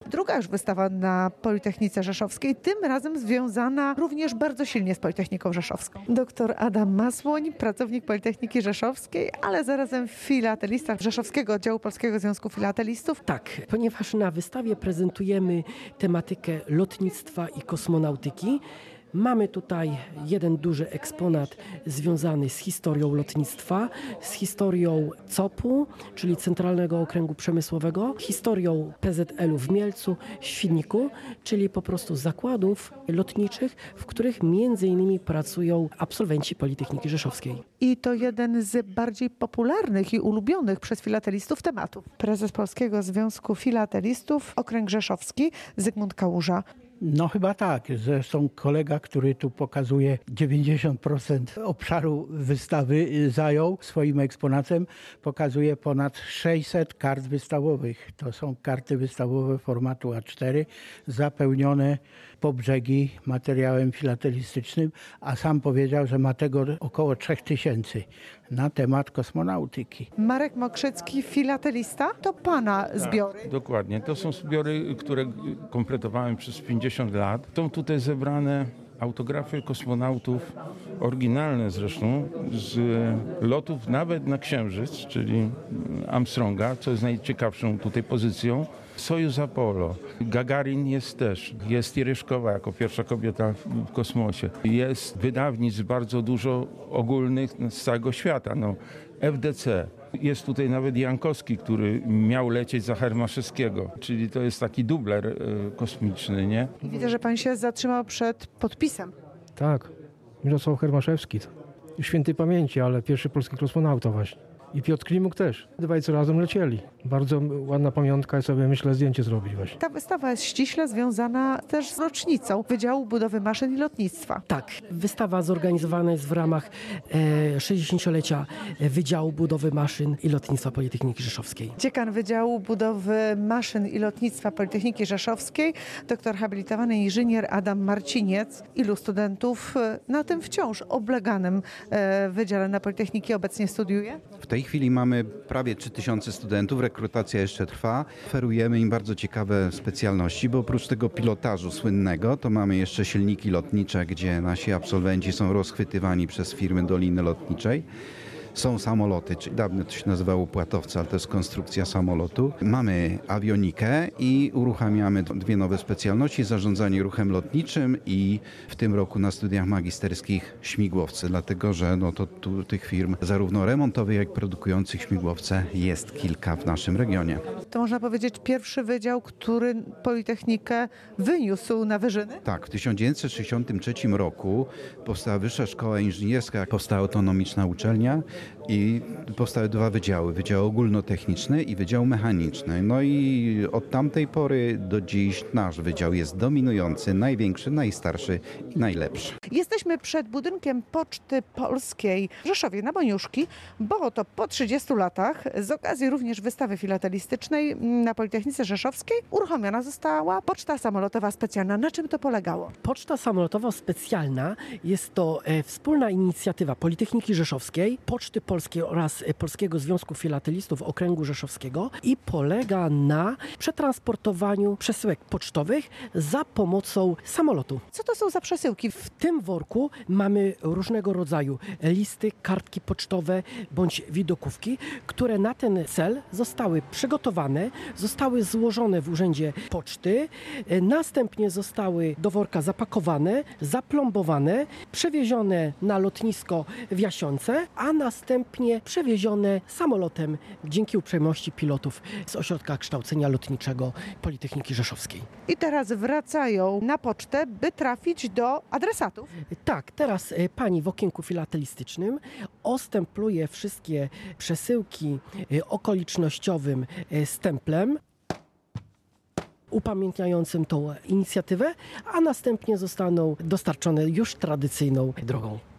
Druga już wystawa na Politechnice Rzeszowskiej, tym razem związana również bardzo silnie z Politechniką Rzeszowską. Doktor Adam Masłoń, pracownik Politechniki Rzeszowskiej, ale zarazem filatelista Rzeszowskiego Oddziału Polskiego Związku Filatelistów. Tak, ponieważ na wystawie prezentujemy tematykę lotnictwa i kosmonautyki. Mamy tutaj jeden duży eksponat związany z historią lotnictwa, z historią COP-u, czyli Centralnego Okręgu Przemysłowego, historią PZL-u w Mielcu, Świdniku, czyli po prostu zakładów lotniczych, w których między innymi pracują absolwenci Politechniki Rzeszowskiej. I to jeden z bardziej popularnych i ulubionych przez filatelistów tematów. Prezes Polskiego Związku Filatelistów, Okręg Rzeszowski, Zygmunt Kałuża. No chyba tak. Zresztą kolega, który tu pokazuje 90% obszaru wystawy zajął swoim eksponatem, pokazuje ponad 600 kart wystawowych. To są karty wystawowe formatu A4 zapełnione po brzegi materiałem filatelistycznym, a sam powiedział, że ma tego około 3000 na temat kosmonautyki. Marek Mokrzycki, filatelista, to pana zbiory. Tak, dokładnie. To są zbiory, które kompletowałem przez 50 lat. Są tutaj zebrane autografy kosmonautów, oryginalne zresztą, z lotów nawet na Księżyc, czyli Armstronga, co jest najciekawszą tutaj pozycją. Sojuz Apollo. Gagarin jest też. Jest Teryszkowa jako pierwsza kobieta w kosmosie. Jest wydawnictw bardzo dużo ogólnych z całego świata. FDC. Jest tutaj nawet Jankowski, który miał lecieć za Hermaszewskiego, czyli to jest taki dubler kosmiczny, nie? I widzę, że pan się zatrzymał przed podpisem. Tak, Mirosław Hermaszewski. Świętej pamięci, ale pierwszy polski kosmonauta właśnie. I Piotr Klimuk też. Dwaj co razem lecieli. Bardzo ładna pamiątka i sobie myślę zdjęcie zrobić właśnie. Ta wystawa jest ściśle związana też z rocznicą Wydziału Budowy Maszyn i Lotnictwa. Tak, wystawa zorganizowana jest w ramach 60-lecia Wydziału Budowy Maszyn i Lotnictwa Politechniki Rzeszowskiej. Dziekan Wydziału Budowy Maszyn i Lotnictwa Politechniki Rzeszowskiej, doktor habilitowany inżynier Adam Marciniec. Ilu studentów na tym wciąż obleganym wydziale na Politechniki obecnie studiuje? W tej chwili mamy prawie 3000 studentów, rekrutacja jeszcze trwa. Oferujemy im bardzo ciekawe specjalności, bo oprócz tego pilotażu słynnego, to mamy jeszcze silniki lotnicze, gdzie nasi absolwenci są rozchwytywani przez firmy Doliny Lotniczej. Są samoloty, czyli dawno to się nazywało płatowce, ale to jest konstrukcja samolotu. Mamy awionikę i uruchamiamy dwie nowe specjalności, zarządzanie ruchem lotniczym i w tym roku na studiach magisterskich śmigłowce, dlatego że tu tych firm zarówno remontowych, jak i produkujących śmigłowce jest kilka w naszym regionie. To można powiedzieć pierwszy wydział, który Politechnikę wyniósł na wyżyny? Tak, w 1963 roku powstała Wyższa Szkoła Inżynierska, powstała autonomiczna uczelnia i powstały dwa wydziały. Wydział ogólnotechniczny i wydział mechaniczny. No i od tamtej pory do dziś nasz wydział jest dominujący, największy, najstarszy i najlepszy. Jesteśmy przed budynkiem Poczty Polskiej w Rzeszowie na Boniuszki, bo oto po 30 latach z okazji również wystawy filatelistycznej na Politechnice Rzeszowskiej uruchomiona została poczta samolotowa specjalna. Na czym to polegało? Poczta samolotowa specjalna jest to wspólna inicjatywa Politechniki Rzeszowskiej, Poczty Polskiej oraz Polskiego Związku Filatelistów Okręgu Rzeszowskiego i polega na przetransportowaniu przesyłek pocztowych za pomocą samolotu. Co to są za przesyłki? W tym worku mamy różnego rodzaju listy, kartki pocztowe bądź widokówki, które na ten cel zostały przygotowane, zostały złożone w Urzędzie Poczty, następnie zostały do worka zapakowane, zaplombowane, przewiezione na lotnisko w Jasionce, a następnie przewiezione samolotem dzięki uprzejmości pilotów z Ośrodka Kształcenia Lotniczego Politechniki Rzeszowskiej. I teraz wracają na pocztę, by trafić do adresatów. Tak, teraz pani w okienku filatelistycznym ostempluje wszystkie przesyłki okolicznościowym stemplem upamiętniającym tą inicjatywę, a następnie zostaną dostarczone już tradycyjną drogą.